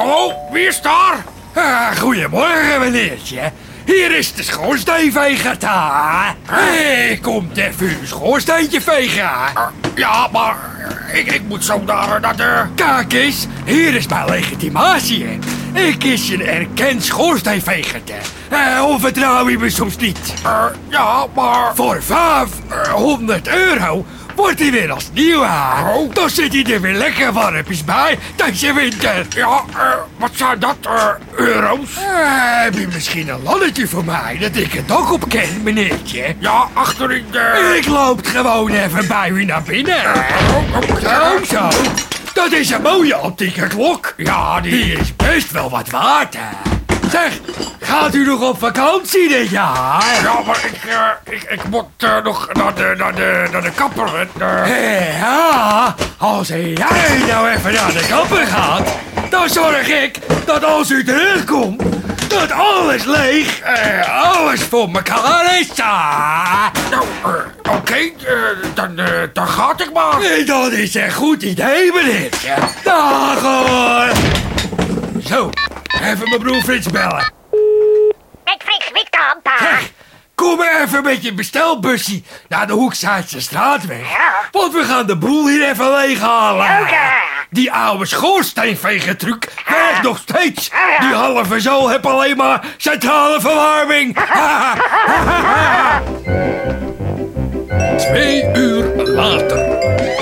Hallo, wie is daar? Goedemorgen, meneertje. Hier is de schoorsteenveger. Ik kom even uw schoorsteentje vegen. Ja, maar ik moet zo naar de... Kijk eens, hier is mijn legitimatie. Ik is een erkend schoorsteenveger. Of vertrouw je me soms niet? Ja, maar... Voor €500 wordt hij weer als nieuw aan. Dan zit hij er weer lekker warmpjes bij deze winter. Ja, wat zijn dat, euro's? Heb je misschien een lannetje voor mij dat ik het ook op ken, meneertje? Ja, achterin de... Ik loop gewoon even bij u naar binnen. Zo. Dat is een mooie antieke klok. Ja, die is best wel wat waard, hè. Zeg, gaat u nog op vakantie dit jaar? Ja, maar ik moet nog naar de kapper. Ja, als jij nou even naar de kapper gaat, dan zorg ik dat als u terugkomt, dat alles leeg, alles voor elkaar is. Nou, oké, dan ga ik maar. Dat is een goed idee, meneertje. Dag hoor. Zo. Even mijn broer Frits bellen. Met Frits Witkamp, Kom even met je bestelbussie naar de Hoekzijdse straatweg. Ja. Want we gaan de boel hier even leeghalen. Oké. Die oude schoorsteenvegertruc werkt nog steeds. Ja. Die halve zool heeft alleen maar centrale verwarming. 2 uur later.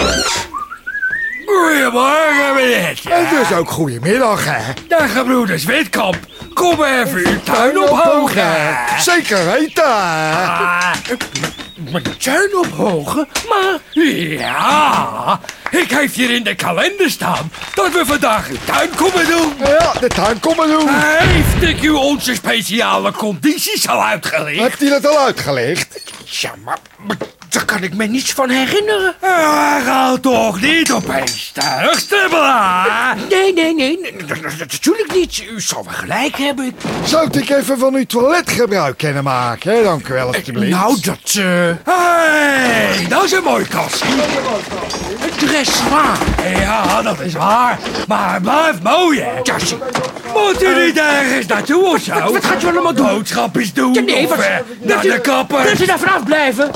Goedemorgen, meneertje. En dus ook goedemiddag, hè? Dag, gebroeders Witkamp. Kom even uw tuin ophogen. Zeker weten. Mijn tuin ophogen? Maar ja, ik heb hier in de kalender staan dat we vandaag uw tuin komen doen. Ja, de tuin komen doen. Heeft ik u onze speciale condities al uitgelegd? Hebt hij dat al uitgelegd? Ja, maar daar kan ik me niets van herinneren. Ga toch niet opeens terugstribbelen. Nee, natuurlijk niet. U zal wel gelijk hebben. Zou ik even van uw toiletgebruik kunnen maken, hè? Dank u wel, alstublieft. Nou, Hey, dat is een mooi kastje. Een dressoir. Ja, dat is waar. Maar het blijft mooi, hè? Jasje. Moet u niet ergens naartoe of zo? Wat gaat u allemaal doen? Boodschapjes doen? Ja, nee, of, naar de kapper? Kunt u daar vanaf blijven?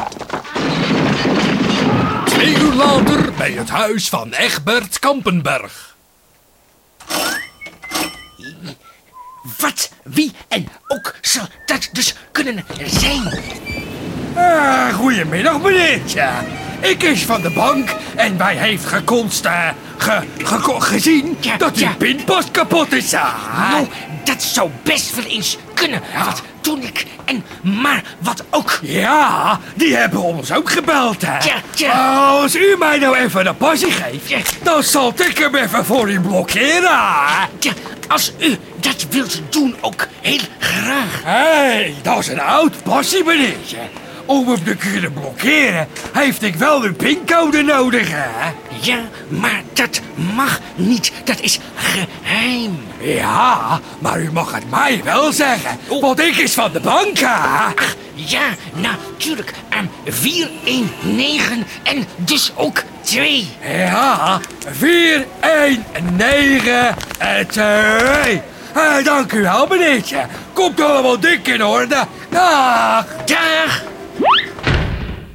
2 uur later bij het huis van Egbert Kampenberg. Wat, wie en ook zal dat dus kunnen zijn? Goedemiddag, meneertje. Ik is van de bank en wij heeft gezien dat uw pinpas kapot is. Nou, dat zou best wel eens kunnen. Wat toen ik en maar wat ook. Ja, die hebben ons ook gebeld, hè. Ja. Als u mij nou even een passie geeft, dan zal ik hem even voor u blokkeren. Ja, als u dat wilt doen, ook heel graag. Hé, dat is een oud passie, meneertje. Om hem te kunnen blokkeren, heeft ik wel uw pincode nodig, hè? Ja, maar dat mag niet. Dat is geheim. Ja, maar u mag het mij wel zeggen, want ik is van de bank, hè? Ach, ja, natuurlijk. 419 en dus ook 2. Ja, 419-2. Dank u wel, meneertje. Komt allemaal dik in orde. Dag. Dag.